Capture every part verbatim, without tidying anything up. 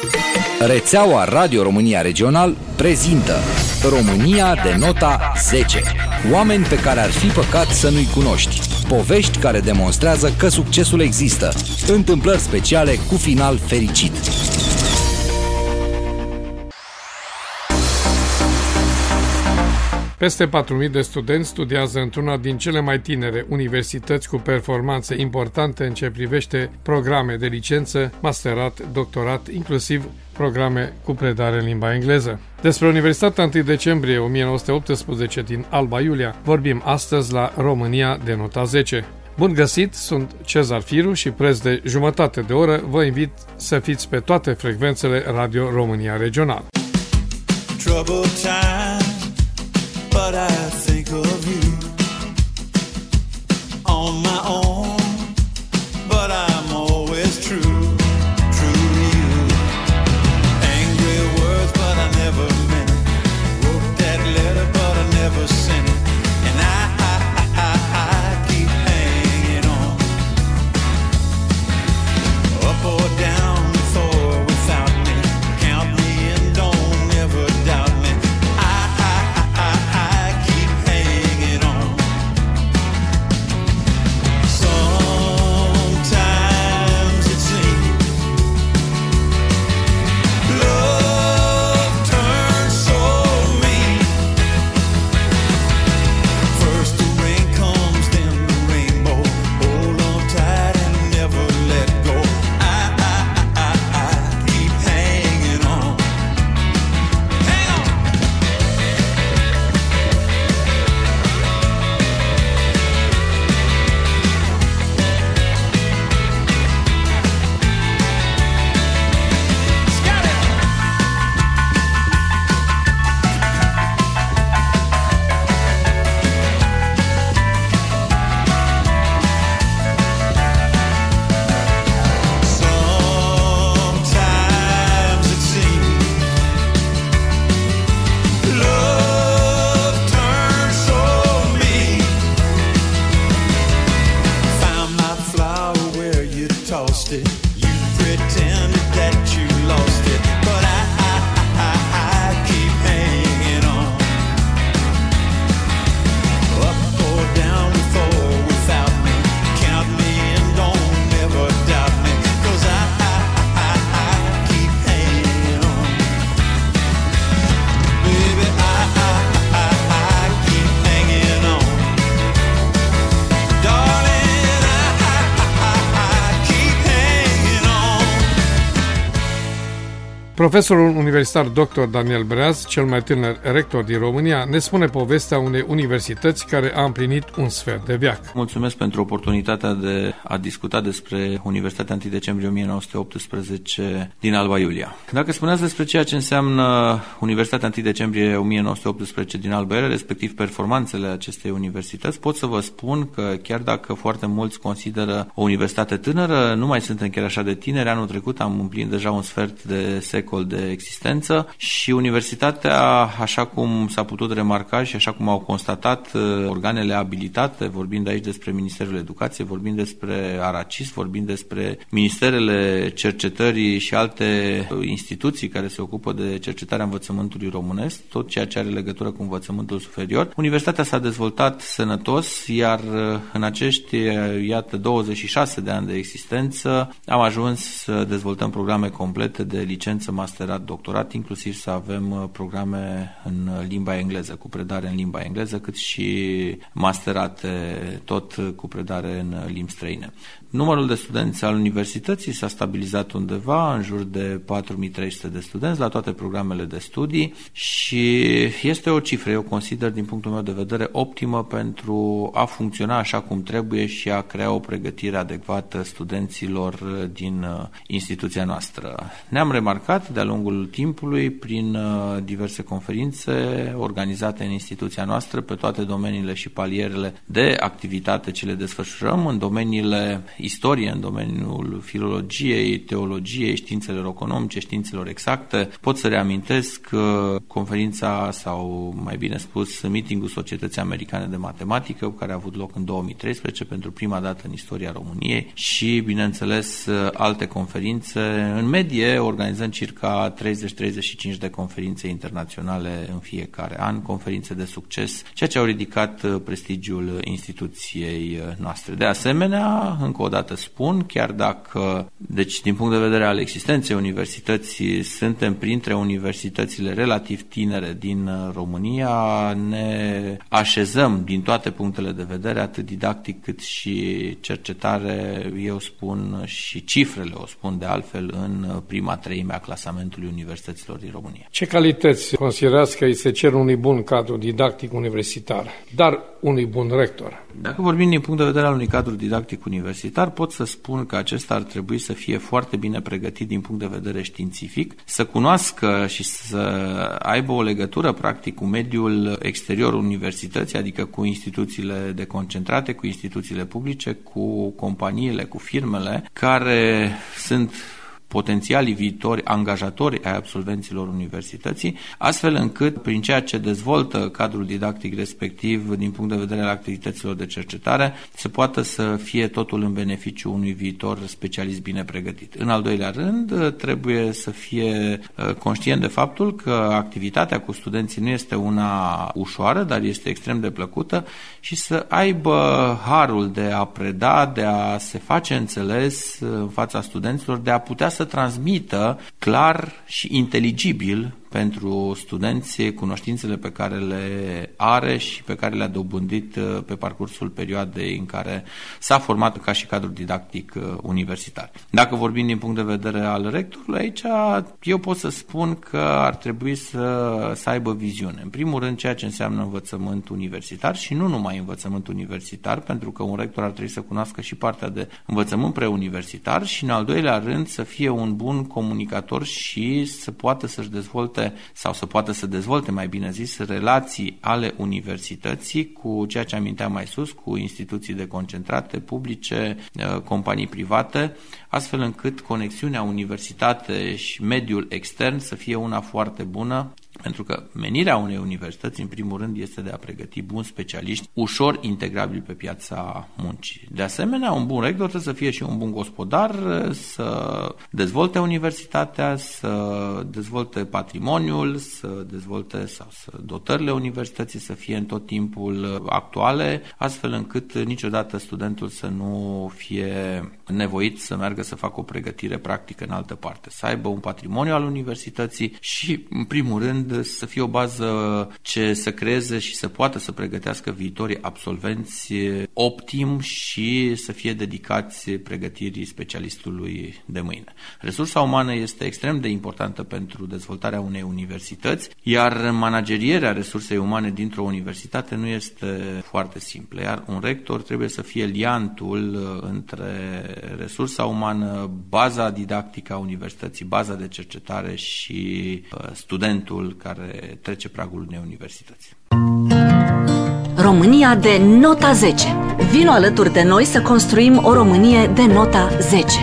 Rețeaua Radio România Regional prezintă România de nota zece. Oameni pe care ar fi păcat să nu-i cunoști. Povești care demonstrează că succesul există. Întâmplări speciale cu final fericit. Peste patru mii de studenți studiază într-una din cele mai tinere universități cu performanțe importante în ce privește programe de licență, masterat, doctorat, inclusiv programe cu predare în limba engleză. Despre Universitatea întâi decembrie o mie nouă sute optsprezece din Alba Iulia vorbim astăzi la România de nota zece. Bun găsit, sunt Cezar Firu și preț de jumătate de oră vă invit să fiți pe toate frecvențele Radio România Regional. Troubled time, but I think of you on my own, but I'm always true, true to you. Angry words, but I never meant it. Wrote that letter, but I never sent it. And I, I, I, I, I keep hanging on. Up or down, with or without me. Count me in, don't ever doubt me. I, I, I, I, I keep hanging on. Sometimes it seems love turns so mean. First the rain comes, then the rainbow. Hold on tight and never let go. I, I, I, I, I keep hanging on. Hang on. Scout it. Sometimes it seems love turns so mean. Found my flower where you tossed it. You pretended that you lost it, but I, I, I, I keep hanging on. Up or down, with or without me. Count me in, don't ever doubt me. 'Cause I, I, I, I keep hanging on. Baby, I, I, I, I keep hanging on. Darling, I, I, I, I keep hanging on. Profesorul universitar doctor Daniel Breaz, cel mai tânăr rector din România, ne spune povestea unei universități care a împlinit un sfert de veac. Mulțumesc pentru oportunitatea de a discuta despre Universitatea întâi decembrie o mie nouă sute optsprezece din Alba Iulia. Dacă spuneați despre ceea ce înseamnă Universitatea întâi decembrie o mie nouă sute optsprezece din Alba Iulia, respectiv performanțele acestei universități, pot să vă spun că chiar dacă foarte mulți consideră o universitate tânără, nu mai suntem chiar așa de tineri. Anul trecut am împlinit deja un sfert de secol de existență și universitatea, așa cum s-a putut remarca și așa cum au constatat organele abilitate, vorbind aici despre Ministerul Educației, vorbind despre ARACIS, vorbind despre Ministerele Cercetării și alte instituții care se ocupă de cercetarea învățământului românesc, tot ceea ce are legătură cu învățământul superior. Universitatea s-a dezvoltat sănătos, iar în acești, iată, douăzeci și șase de ani de existență am ajuns să dezvoltăm programe complete de licență, masterat, doctorat, inclusiv să avem programe în limba engleză, cu predare în limba engleză, cât și masterate, tot cu predare în limbi străine. Numărul de studenți al universității s-a stabilizat undeva în jur de patru mii trei sute de studenți la toate programele de studii și este o cifră, eu consider, din punctul meu de vedere, optimă pentru a funcționa așa cum trebuie și a crea o pregătire adecvată studenților din instituția noastră. Ne-am remarcat de-a lungul timpului prin diverse conferințe organizate în instituția noastră pe toate domeniile și palierele de activitate ce le desfășurăm, în domeniile istorie, în domeniul filologiei, teologiei, științelor economice, științelor exacte. Pot să reamintesc că conferința, sau mai bine spus, meetingul Societății Americane de Matematică, care a avut loc în două mii treisprezece pentru prima dată în istoria României, și, bineînțeles, alte conferințe. În medie organizăm circa treizeci treizeci și cinci de conferințe internaționale în fiecare an, conferințe de succes, ceea ce au ridicat prestigiul instituției noastre. De asemenea, încă o dată spun, chiar dacă, deci din punct de vedere al existenței universității, suntem printre universitățile relativ tinere din România, ne așezăm din toate punctele de vedere, atât didactic cât și cercetare, eu spun, și cifrele o spun de altfel, în prima treime a clasamentului universităților din România. Ce calități considerați că îi se cer unui bun cadru didactic universitar, dar unui bun rector? Dacă vorbim din punct de vedere al unui cadru didactic universitar, pot să spun că acesta ar trebui să fie foarte bine pregătit din punct de vedere științific, să cunoască și să aibă o legătură practic cu mediul exterior universității, adică cu instituțiile deconcentrate, cu instituțiile publice, cu companiile, cu firmele care sunt potențialii viitori angajatori ai absolvenților universității, astfel încât, prin ceea ce dezvoltă cadrul didactic respectiv din punct de vedere al activităților de cercetare, se poată să fie totul în beneficiu unui viitor specialist bine pregătit. În al doilea rând, trebuie să fie conștient de faptul că activitatea cu studenții nu este una ușoară, dar este extrem de plăcută, și să aibă harul de a preda, de a se face înțeles în fața studenților, de a putea să transmită clar și inteligibil pentru studenți cunoștințele pe care le are și pe care le-a dobândit pe parcursul perioadei în care s-a format ca și cadru didactic universitar. Dacă vorbim din punct de vedere al rectorului, aici eu pot să spun că ar trebui să, să aibă viziune. În primul rând, ceea ce înseamnă învățământ universitar și nu numai învățământ universitar, pentru că un rector ar trebui să cunoască și partea de învățământ preuniversitar și, în al doilea rând, să fie un bun comunicator și să poată să-și dezvolte sau să poată să dezvolte, mai bine zis, relații ale universității cu ceea ce aminteam mai sus, cu instituții deconcentrate, publice, companii private, astfel încât conexiunea universitate și mediul extern să fie una foarte bună, pentru că menirea unei universități, în primul rând, este de a pregăti buni specialiști, ușor integrabili pe piața muncii. De asemenea, un bun rector trebuie să fie și un bun gospodar, să dezvolte universitatea, să dezvolte patrimoniul, să dezvolte sau să dotările universității să fie în tot timpul actuale, astfel încât niciodată studentul să nu fie nevoit să meargă să facă o pregătire practică în altă parte, să aibă un patrimoniu al universității și, în primul rând, să fie o bază ce să creeze și să poată să pregătească viitorii absolvenți optim și să fie dedicați pregătirii specialistului de mâine. Resursa umană este extrem de importantă pentru dezvoltarea unei universități, iar managerierea resursei umane dintr-o universitate nu este foarte simplă, iar un rector trebuie să fie liantul între resursa umană, baza didactică a universității, baza de cercetare și studentul care trece pragul unei universități. România de nota zece. Vino alături de noi să construim o Românie de nota zece.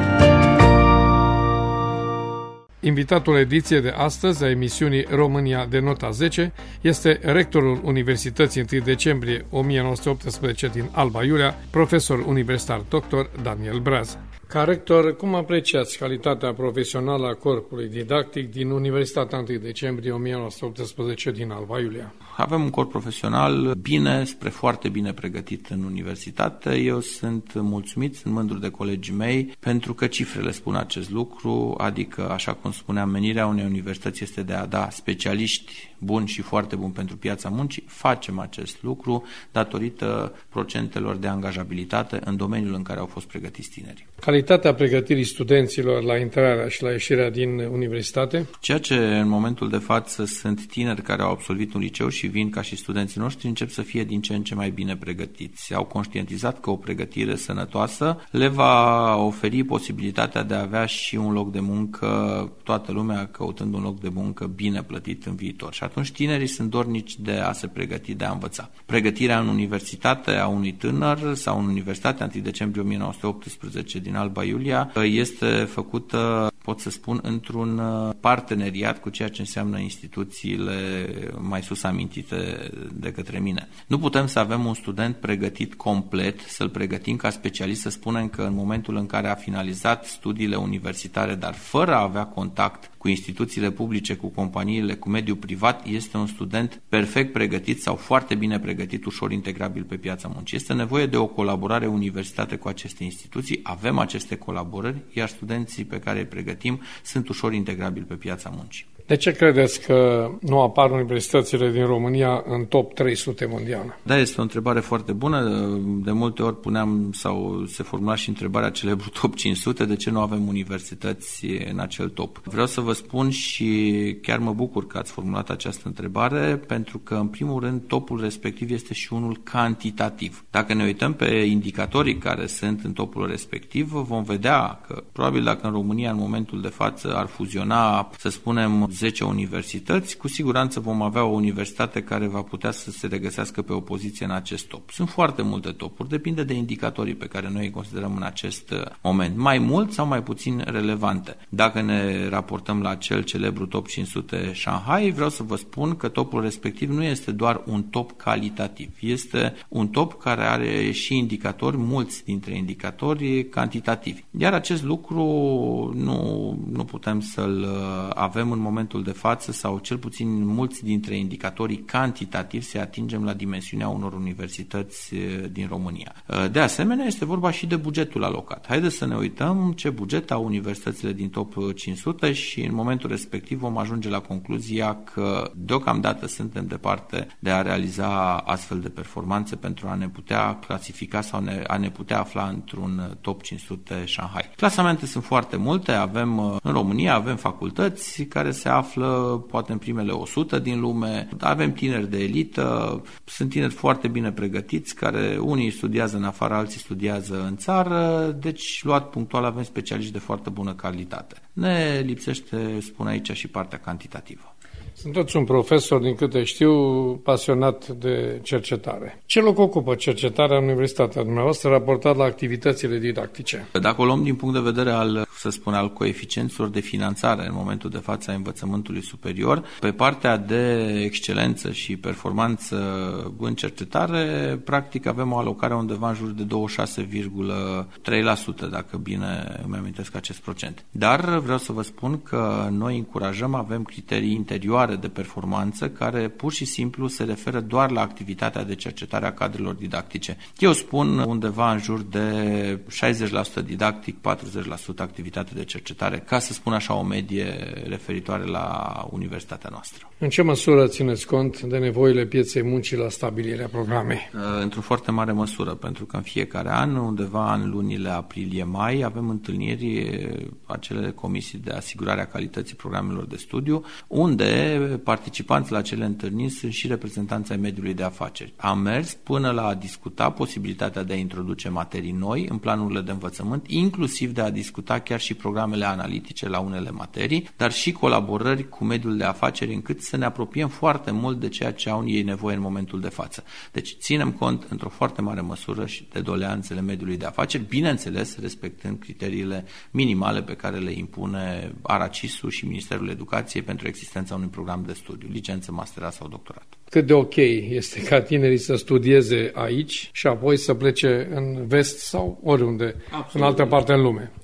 Invitatul ediției de astăzi a emisiunii România de nota zece este rectorul Universității întâi decembrie o mie nouă sute optsprezece din Alba Iulia, profesor universitar doctor Daniel Braz. Ca rector, cum apreciați calitatea profesională a corpului didactic din Universitatea întâi decembrie o mie nouă sute optsprezece din Alba Iulia? Avem un corp profesional bine, spre foarte bine pregătit în universitate. Eu sunt mulțumit, sunt mândru de colegii mei, pentru că cifrele spun acest lucru, adică, așa cum spuneam, menirea unei universități este de a da specialiști buni și foarte buni pentru piața muncii. Facem acest lucru datorită procentelor de angajabilitate în domeniul în care au fost pregătiți tinerii. calitatea pregătirii studenților la intrarea și la ieșirea din universitate? Ceea ce în momentul de față sunt tineri care au absolvit un liceu și vin ca și studenții noștri, încep să fie din ce în ce mai bine pregătiți. Au conștientizat că o pregătire sănătoasă le va oferi posibilitatea de a avea și un loc de muncă, toată lumea căutând un loc de muncă bine plătit în viitor. Și atunci tinerii sunt dornici de a se pregăti, de a învăța. Pregătirea în universitate a unui tânăr sau în Universitatea întâi decembrie o mie nouă sute optsprezece din Alba Iulia este făcută, pot să spun, într-un parteneriat cu ceea ce înseamnă instituțiile mai sus amintite de către mine. Nu putem să avem un student pregătit complet, să-l pregătim ca specialist, să spunem că în momentul în care a finalizat studiile universitare, dar fără a avea contact cu instituțiile publice, cu companiile, cu mediul privat, este un student perfect pregătit sau foarte bine pregătit, ușor integrabil pe piața muncii. Este nevoie de o colaborare universitate cu aceste instituții, avem aceste colaborări, iar studenții pe care îi pregătim sunt ușor integrabili pe piața muncii. De ce credeți că nu apar universitățile din România în top trei sute mondial? Da, este o întrebare foarte bună. De multe ori puneam sau se formula și întrebarea celebru top cinci sute, de ce nu avem universități în acel top. Vreau să vă spun și chiar mă bucur că ați formulat această întrebare, pentru că în primul rând topul respectiv este și unul cantitativ. Dacă ne uităm pe indicatorii care sunt în topul respectiv, vom vedea că probabil dacă în România în momentul de față ar fuziona, să spunem, zece universități, cu siguranță vom avea o universitate care va putea să se regăsească pe o poziție în acest top. Sunt foarte multe topuri, depinde de indicatorii pe care noi îi considerăm în acest moment, mai mult sau mai puțin relevante. Dacă ne raportăm la acel celebru top cinci sute Shanghai, vreau să vă spun că topul respectiv nu este doar un top calitativ, este un top care are și indicatori, mulți dintre indicatori cantitativi. Iar acest lucru nu, nu putem să-l avem în momentul de față, sau cel puțin mulți dintre indicatorii cantitativi se atingem la dimensiunea unor universități din România. De asemenea, este vorba și de bugetul alocat. Haideți să ne uităm ce buget au universitățile din top cinci sute și în momentul respectiv vom ajunge la concluzia că deocamdată suntem departe de a realiza astfel de performanțe pentru a ne putea clasifica sau ne, a ne putea afla într-un top cinci sute Shanghai. Clasamente sunt foarte multe, avem în România, avem facultăți care se află poate în primele o sută din lume, avem tineri de elită, sunt tineri foarte bine pregătiți, care unii studiază în afară, alții studiază în țară, deci luat punctual avem specialiști de foarte bună calitate. Ne lipsește, spun aici, și partea cantitativă. Sunteți un profesor, din câte știu, pasionat de cercetare. Ce loc ocupă cercetarea în universitatea dumneavoastră raportat la activitățile didactice? Dacă o luăm din punct de vedere al, să spun, al coeficienților de finanțare în momentul de față a învățământului superior, pe partea de excelență și performanță în cercetare, practic avem o alocare undeva în jur de douăzeci și șase virgulă trei la sută, dacă bine îmi amintesc acest procent. Dar vreau să vă spun că noi încurajăm, avem criterii interioare de performanță care pur și simplu se referă doar la activitatea de cercetare a cadrelor didactice. Eu spun undeva în jur de șaizeci la sută didactic, patruzeci la sută activitate de cercetare, ca să spun așa o medie referitoare la universitatea noastră. În ce măsură țineți cont de nevoile pieței muncii la stabilirea programei? Într-o foarte mare măsură, pentru că în fiecare an, undeva în lunile aprilie-mai, avem întâlniri, acele comisii de asigurare a calității programelor de studiu, unde participanți la acele întâlniri sunt și reprezentanții ai mediului de afaceri. Am mers până la a discuta posibilitatea de a introduce materii noi în planurile de învățământ, inclusiv de a discuta chiar și programele analitice la unele materii, dar și colaborări cu mediul de afaceri, încât să ne apropiem foarte mult de ceea ce au ei nevoie în momentul de față. Deci ținem cont într-o foarte mare măsură și de doleanțele mediului de afaceri, bineînțeles respectând criteriile minimale pe care le impune ARACIS-ul și Ministerul Educației pentru existența unui program de studiu, licență, masterat sau doctorat. Cât de ok este ca tinerii să studieze aici și apoi să plece în vest sau oriunde, absolut, în altă parte în lume?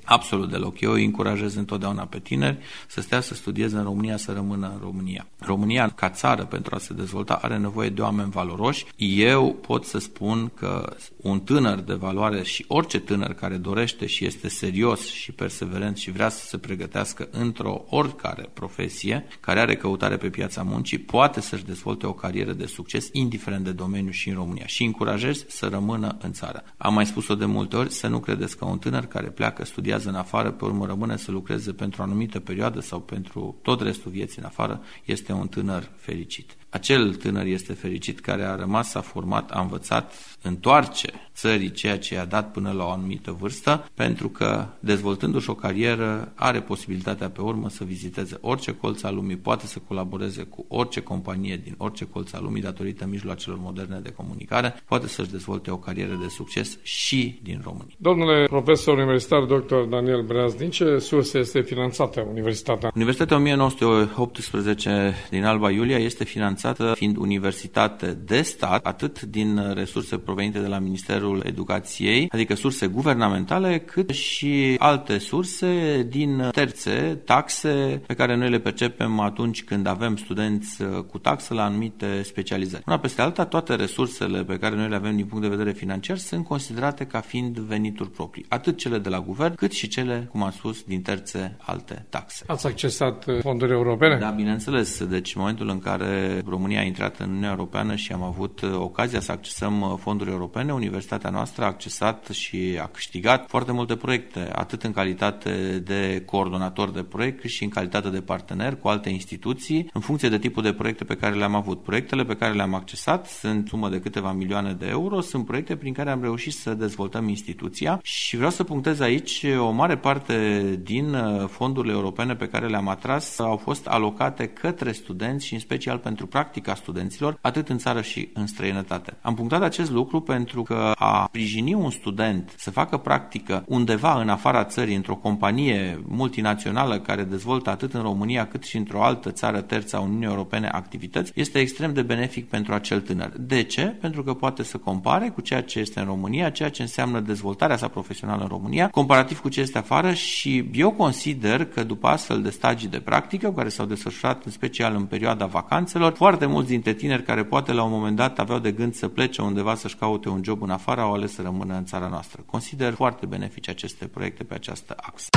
Absolut deloc. Eu îi încurajez întotdeauna pe tineri să stea să studieze în România, să rămână în România. România, ca țară, pentru a se dezvolta, are nevoie de oameni valoroși. Eu pot să spun că un tânăr de valoare și orice tânăr care dorește și este serios și perseverent și vrea să se pregătească într-o oricare profesie, care are căutare pe piața muncii, poate să-și dezvolte o carieră de succes, indiferent de domeniu și în România. Și încurajez să rămână în țară. Am mai spus-o de multe ori, să nu credeți că un tânăr care pleacă, studiază în afară, pe urmă rămâne să lucreze pentru o anumită perioadă sau pentru tot restul vieții în afară, este un tânăr fericit. Acel tânăr este fericit care a rămas, a format, a învățat, întoarce țării ceea ce i-a dat până la o anumită vârstă, pentru că, dezvoltându-și o carieră, are posibilitatea pe urmă să viziteze orice colț al lumii, poate să colaboreze cu orice companie din orice colț al lumii datorită mijloacelor moderne de comunicare, poate să-și dezvolte o carieră de succes și din România. Domnule profesor universitar doctor Daniel Breaz, din ce surse este finanțată Universitatea? Universitatea o mie nouă sute optsprezece din Alba Iulia este finanțată fiind universitate de stat, atât din resurse provenite de la Ministerul Educației, adică surse guvernamentale, cât și alte surse din terțe, taxe pe care noi le percepem atunci când avem studenți cu taxă la anumite specializări. Una peste alta, toate resursele pe care noi le avem din punct de vedere financiar sunt considerate ca fiind venituri proprii, atât cele de la guvern, cât și cele, cum am spus, din terțe alte taxe. Ați accesat fonduri europene? Da, bineînțeles. Deci, în momentul în care România a intrat în Uniunea Europeană și am avut ocazia să accesăm fonduri europene, universitatea noastră a accesat și a câștigat foarte multe proiecte, atât în calitate de coordonator de proiect, cât și în calitate de partener cu alte instituții, în funcție de tipul de proiecte pe care le-am avut. Proiectele pe care le-am accesat sunt sumă de câteva milioane de euro, sunt proiecte prin care am reușit să dezvoltăm instituția și vreau să punctez aici o mare parte din fondurile europene pe care le-am atras au fost alocate către studenți și în special pentru practica studenților, atât în țară și în străinătate. Am punctat acest lucru pentru că a sprijini un student să facă practică undeva în afara țării, într-o companie multinațională care dezvoltă atât în România cât și într-o altă țară terță a Uniunii Europene activități, este extrem de benefic pentru acel tânăr. De ce? Pentru că poate să compare cu ceea ce este în România, ceea ce înseamnă dezvoltarea sa profesională în România, comparativ cu ce este afară și eu consider că după astfel de stagii de practică, care s-au desfășurat în special în perioada vacanțelor, foarte mulți dintre tineri care poate la un moment dat aveau de gând să plece undeva să-și caute un job în afară, au ales să rămână în țara noastră. Consider foarte benefice aceste proiecte pe această axă.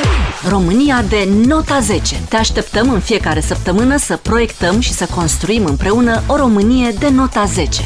România de nota zece. Te așteptăm în fiecare săptămână să proiectăm și să construim împreună o Românie de nota zece.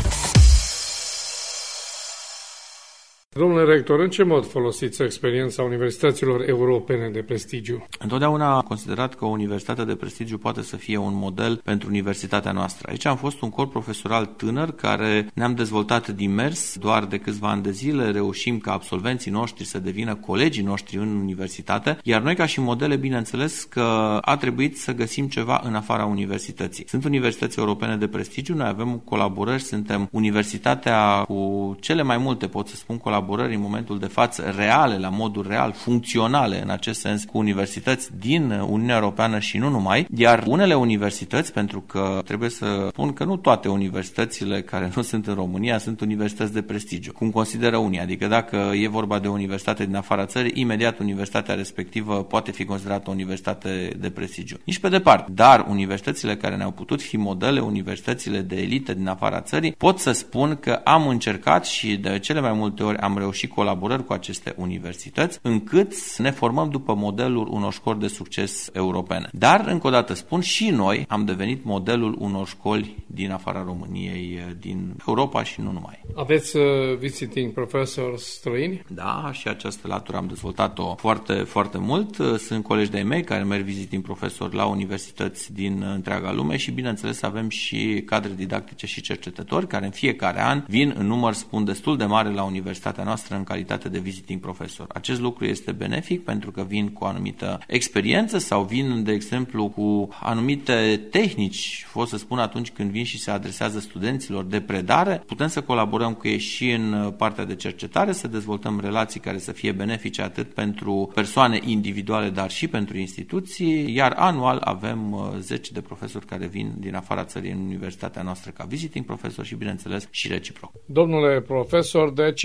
Domnule rector, în ce mod folosiți experiența universităților europene de prestigiu? Întotdeauna am considerat că o universitate de prestigiu poate să fie un model pentru universitatea noastră. Aici am fost un corp profesoral tânăr care ne-am dezvoltat din mers, doar de câțiva ani de zile reușim ca absolvenții noștri să devină colegii noștri în universitate, iar noi ca și modele, bineînțeles că a trebuit să găsim ceva în afara universității. Sunt universități europene de prestigiu, noi avem colaborări, suntem universitatea cu cele mai multe, pot să spun, colaborări în momentul de față reale, la modul real, funcționale în acest sens cu universități din Uniunea Europeană și nu numai, iar unele universități, pentru că trebuie să spun că nu toate universitățile care nu sunt în România sunt universități de prestigiu, cum consideră unii, adică dacă e vorba de o universitate din afara țării, imediat universitatea respectivă poate fi considerată o universitate de prestigiu. Nici pe departe, dar universitățile care ne-au putut fi modele, universitățile de elită din afara țării, pot să spun că am încercat și de cele mai multe ori am reușit colaborări cu aceste universități, încât ne formăm după modelul unor școli de succes europene. Dar, încă o dată spun, și noi am devenit modelul unor școli din afara României, din Europa și nu numai. Aveți uh, visiting professors străini? Da, și această latură am dezvoltat-o foarte, foarte mult. Sunt colegi de-ai mei care merg visiting profesori la universități din întreaga lume și, bineînțeles, avem și cadre didactice și cercetători care în fiecare an vin în număr, spun, destul de mare la universitatea noastră în calitate de visiting profesor. Acest lucru este benefic pentru că vin cu o anumită experiență sau vin, de exemplu, cu anumite tehnici, pot să spun, atunci când vin și se adresează studenților de predare. Putem să colaborăm cu ei și în partea de cercetare, să dezvoltăm relații care să fie benefice atât pentru persoane individuale, dar și pentru instituții, iar anual avem zece de profesori care vin din afara țării în universitatea noastră ca visiting profesor și, bineînțeles, și reciproc. Domnule profesor, de ce ar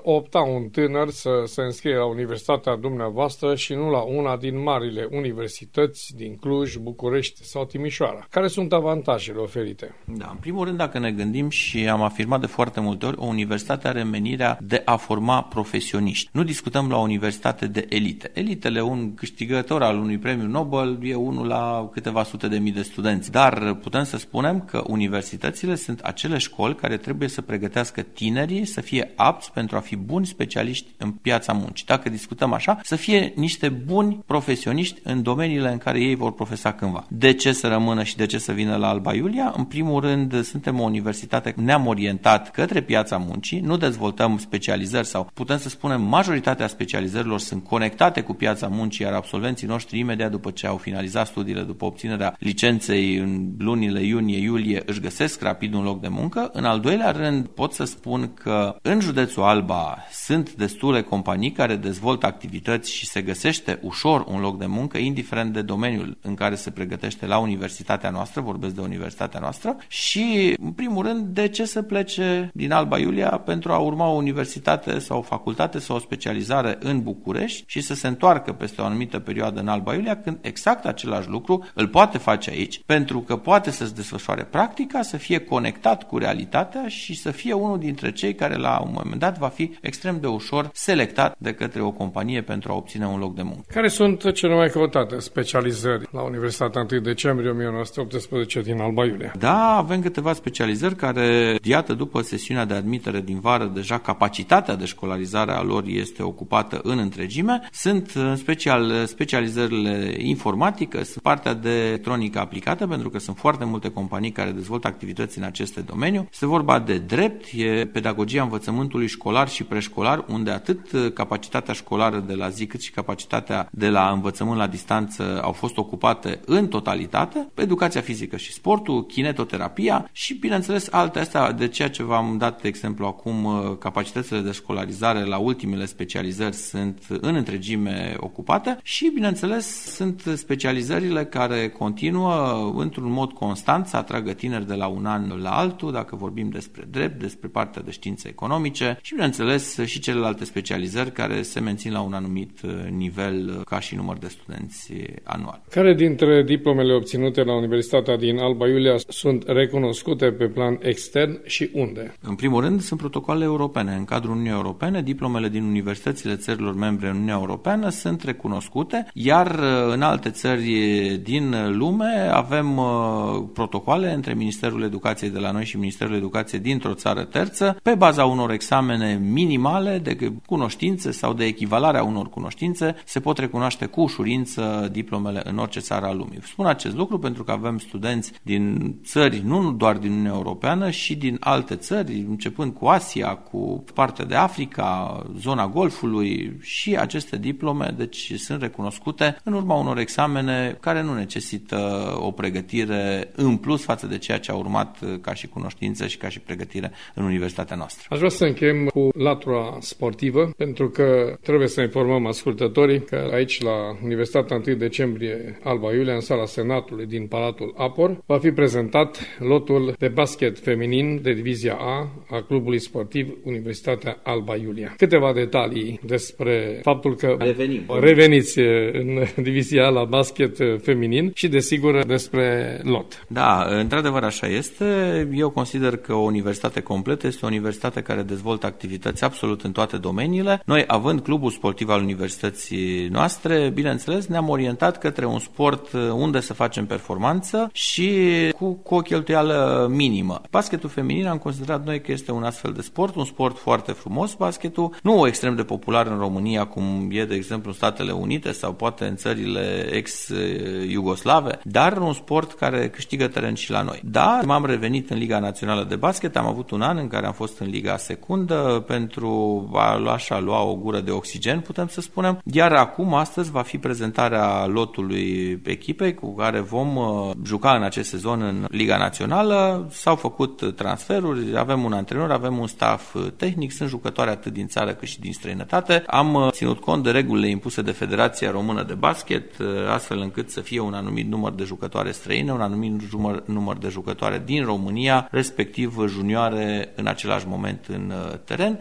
opta un tânăr să se înscrie la universitatea dumneavoastră și nu la una din marile universități din Cluj, București sau Timișoara? Care sunt avantajele oferite? Da, în primul rând, dacă ne gândim și am afirmat de foarte multe ori, o universitate are menirea de a forma profesioniști. Nu discutăm la o universitate de elite. Elitele, un câștigător al unui premiu Nobel e unul la câteva sute de mii de studenți. Dar putem să spunem că universitățile sunt acele școli care trebuie să pregătească tinerii să fie apți pentru a fi buni specialiști în piața muncii. Dacă discutăm așa, să fie niște buni profesioniști în domeniile în care ei vor profesa cândva. De ce să rămână și de ce să vină la Alba Iulia? În primul rând, suntem o universitate, ne-am orientat către piața muncii, nu dezvoltăm specializări sau putem să spunem majoritatea specializărilor sunt conectate cu piața muncii, iar absolvenții noștri imediat după ce au finalizat studiile, după obținerea licenței în lunile iunie-iulie, își găsesc rapid un loc de muncă. În al doilea rând, pot să spun că în județul Alba sunt destule companii care dezvoltă activități și se găsește ușor un loc de muncă, indiferent de domeniul în care se pregătește la universitatea noastră, vorbesc de universitatea noastră, și, în primul rând, de ce să plece din Alba Iulia pentru a urma o universitate sau o facultate sau o specializare în București și să se întoarcă peste o anumită perioadă în Alba Iulia, când exact același lucru îl poate face aici, pentru că poate să-ți desfășoare practica, să fie conectat cu realitatea și să fie unul dintre cei care la un moment dat va fi extrem de ușor selectat de către o companie pentru a obține un loc de muncă. Care sunt cele mai căutate specializări la Universitatea întâi decembrie o mie nouă sute optsprezece din Alba Iulia? Da, avem câteva specializări care, iată, după sesiunea de admitere din vară, deja capacitatea de școlarizare a lor este ocupată în întregime. Sunt în special specializările informatică, sunt partea de electronică aplicată, pentru că sunt foarte multe companii care dezvoltă activități în aceste domeniu. Este vorba de drept, e pedagogia învățământului școlar și preșcolar, unde atât capacitatea școlară de la zi, cât și capacitatea de la învățământ la distanță au fost ocupate în totalitate, educația fizică și sportul, kinetoterapia și, bineînțeles, alte astea, de ceea ce v-am dat exemplu acum, capacitățile de școlarizare la ultimele specializări sunt în întregime ocupate și, bineînțeles, sunt specializările care continuă într-un mod constant să atragă tineri de la un an la altul, dacă vorbim despre drept, despre partea de științe economice și, bineînțeles, și celelalte specializări care se mențin la un anumit nivel ca și număr de studenți anual. Care dintre diplomele obținute la Universitatea din Alba Iulia sunt recunoscute pe plan extern și unde? În primul rând, sunt protocoale europene. În cadrul Uniunii Europene, diplomele din universitățile țărilor membre în Uniunea Europeană sunt recunoscute, iar în alte țări din lume avem protocoale între Ministerul Educației de la noi și Ministerul Educației dintr-o țară terță, pe baza unor examene minimale de cunoștințe sau de echivalarea unor cunoștințe, se pot recunoaște cu ușurință diplomele în orice țară a lumii. Spun acest lucru pentru că avem studenți din țări, nu doar din Uniunea Europeană, și din alte țări, începând cu Asia, cu partea de Africa, zona Golfului, și aceste diplome, deci, sunt recunoscute în urma unor examene care nu necesită o pregătire în plus față de ceea ce a urmat ca și cunoștință și ca și pregătire în universitatea noastră. Aș vrea să încheiem cu latura sportivă, pentru că trebuie să informăm ascultătorii că aici la Universitatea întâi decembrie Alba Iulia, în sala Senatului din Palatul Apor, va fi prezentat lotul de basket feminin de divizia A a clubului sportiv Universitatea Alba Iulia. Câteva detalii despre faptul că Revenim. reveniți în divizia A la basket feminin și, desigur, despre lot. Da, într-adevăr așa este. Eu consider că o universitate completă este o universitate care dezvoltă activități absolut în toate domeniile. Noi, având clubul sportiv al universității noastre, bineînțeles, ne-am orientat către un sport unde să facem performanță și cu, cu o cheltuială minimă. Basketul feminin am considerat noi că este un astfel de sport, un sport foarte frumos, basketul, nu extrem de popular în România, cum e, de exemplu, în Statele Unite sau poate în țările ex-iugoslave, dar un sport care câștigă teren și la noi. Da, m-am revenit în Liga Națională de Basket, am avut un an în care am fost în Liga Secundă pentru a lua, așa, lua o gură de oxigen, putem să spunem, iar acum, astăzi, va fi prezentarea lotului echipei cu care vom uh, juca în acest sezon în Liga Națională. S-au făcut transferuri, avem un antrenor, avem un staff tehnic, sunt jucători atât din țară cât și din străinătate. Am uh, ținut cont de regulile impuse de Federația Română de Basket, uh, astfel încât să fie un anumit număr de jucătoare străine, un anumit număr, număr de jucătoare din România, respectiv junioare în același moment în uh, teren.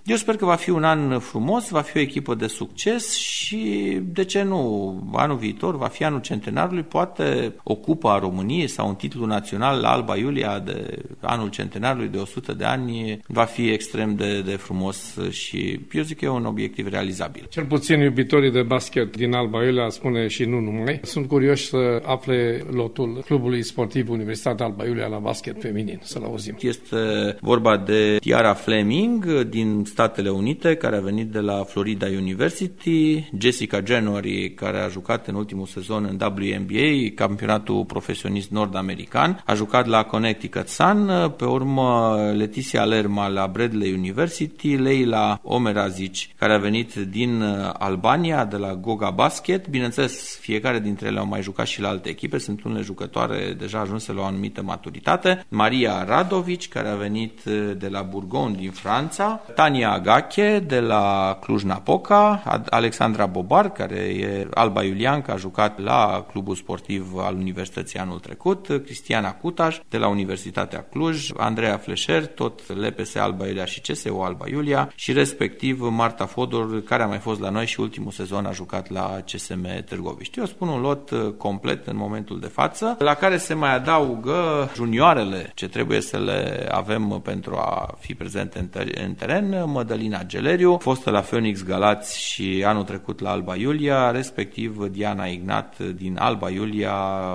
Eu sper că va fi un an frumos, va fi o echipă de succes și, de ce nu, anul viitor va fi anul centenarului, poate o cupă a României sau un titlu național la Alba Iulia de anul centenarului de o sută de ani va fi extrem de, de frumos și eu zic că e un obiectiv realizabil. Cel puțin iubitorii de basket din Alba Iulia, spune și nu numai, sunt curioși să afle lotul Clubului Sportiv Universitatea Alba Iulia la basket feminin. Să-l auzim. Este vorba de Tiara Fleming din Statele Unite, care a venit de la Florida University, Jessica January, care a jucat în ultimul sezon în W N B A, campionatul profesionist nord-american, a jucat la Connecticut Sun, pe urmă Leticia Lerma la Bradley University, Leila Omerazic, care a venit din Albania, de la Goga Basket. Bineînțeles, fiecare dintre ele au mai jucat și la alte echipe, sunt unele jucătoare deja ajunse la o anumită maturitate. Maria Radovici, care a venit de la Bourgogne din Franța, Tania Agache de la Cluj-Napoca, Alexandra Bobar, care e Alba Iulianca, a jucat la clubul sportiv al Universității anul trecut, Cristiana Cutaș de la Universitatea Cluj, Andreea Fleșer, tot L P S Alba Iulia și C S U Alba Iulia și respectiv Marta Fodor, care a mai fost la noi și ultimul sezon a jucat la C S M Târgoviște. Eu spun un lot complet în momentul de față, la care se mai adaugă junioarele ce trebuie să le avem pentru a fi prezente în, ter- în teren, Mădălina Geleriu, fostă la Phoenix Galați și anul trecut la Alba Iulia, respectiv Diana Ignat din Alba Iulia,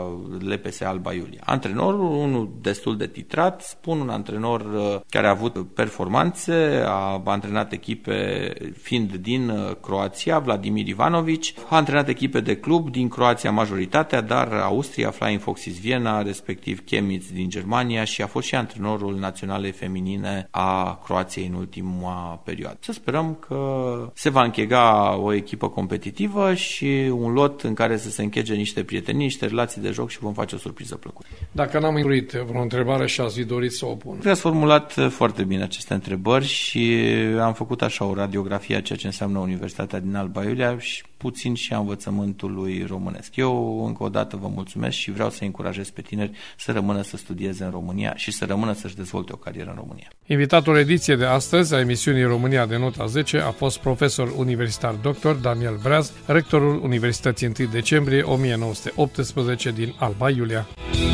L P S Alba Iulia. Antrenorul, unul destul de titrat, spun un antrenor care a avut performanțe, a antrenat echipe fiind din Croația, Vladimir Ivanovici, a antrenat echipe de club din Croația majoritatea, dar Austria, Flying Foxes Viena, respectiv Chemnitz din Germania și a fost și antrenorul naționalei feminine a Croației în ultima perioadă. Să sperăm că se va închega o echipă competitivă și un lot în care să se închege niște prietenii, niște relații de joc și vom face o surpriză plăcută. Dacă n-am incluit vreo întrebare și ați fi dorit să o pun. Ați formulat foarte bine aceste întrebări și am făcut așa o radiografie a ceea ce înseamnă Universitatea din Alba Iulia și puțin și a învățământului românesc. Eu încă o dată vă mulțumesc și vreau să încurajez pe tineri să rămână să studieze în România și să rămână să-și dezvolte o carieră în România. Invitatul ediției de astăzi a emisiunii România de nota zece a fost profesor universitar doctor Daniel Breaz, rectorul Universității întâi decembrie o mie nouă sute optsprezece din Alba Iulia.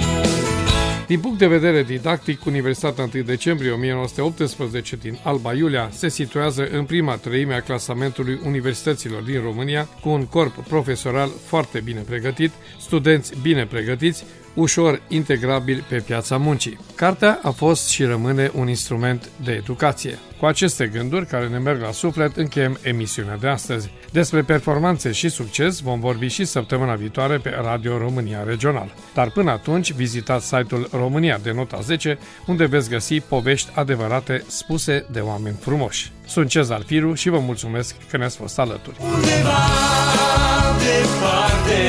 Din punct de vedere didactic, Universitatea întâi decembrie o mie nouă sute optsprezece din Alba Iulia se situează în prima treime a clasamentului universităților din România, cu un corp profesoral foarte bine pregătit, studenți bine pregătiți, ușor integrabil pe piața muncii. Cartea a fost și rămâne un instrument de educație. Cu aceste gânduri care ne merg la suflet, încheiem emisiunea de astăzi. Despre performanțe și succes vom vorbi și săptămâna viitoare pe Radio România Regional. Dar până atunci, vizitați site-ul România de nota zece, unde veți găsi povești adevărate spuse de oameni frumoși. Sunt Cezar Firu și vă mulțumesc că ne-ați fost alături. Undeva departe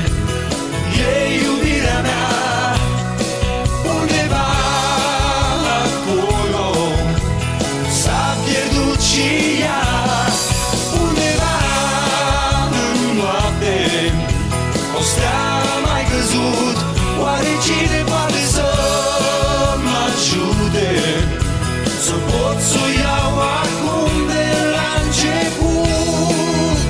e iubirea mea, undeva acolo s-a pierdut și ea, undeva în noapte o stea a mai căzut, oare cine poate să mă ajute să pot să o iau acum de la început?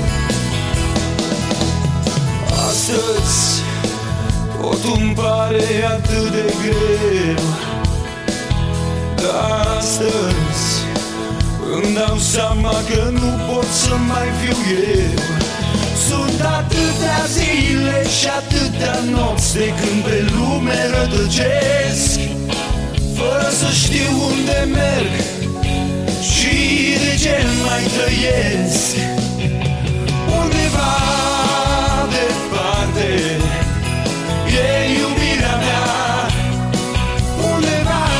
Astăzi totul îmi pare atât de greu, dar astăzi îmi dau seama că nu pot să mai fiu eu. Sunt atâtea zile și atâtea nopți de când pe lume rătăcesc, fără să știu unde merg și de ce mai trăiesc. Undeva departe e iubirea mea, undeva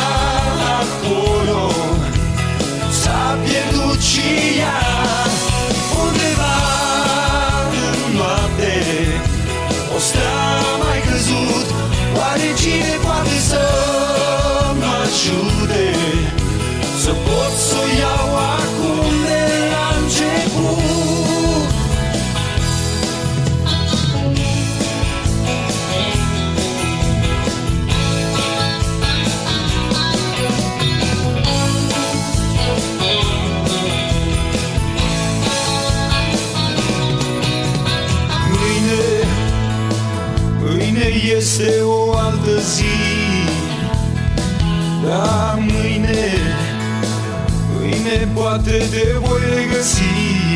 acolo s-a pierdut și ea, undeva în noapte o stea a mai căzut, oare cine poate să mă ajute să pot să o iau acum de la început? este o altă zi. Dar mâine, mâine poate te voi regăsi.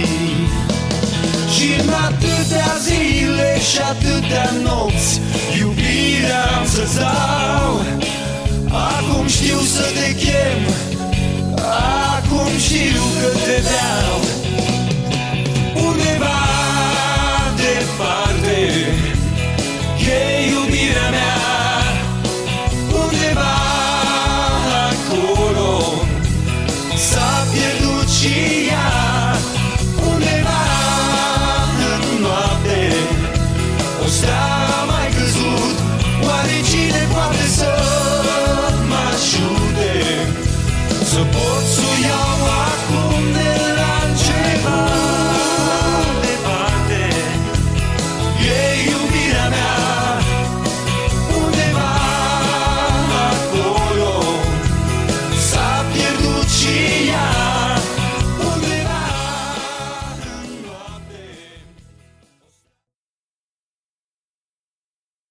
Și în atâtea zile și atâtea nopți iubirea am să-ți dau.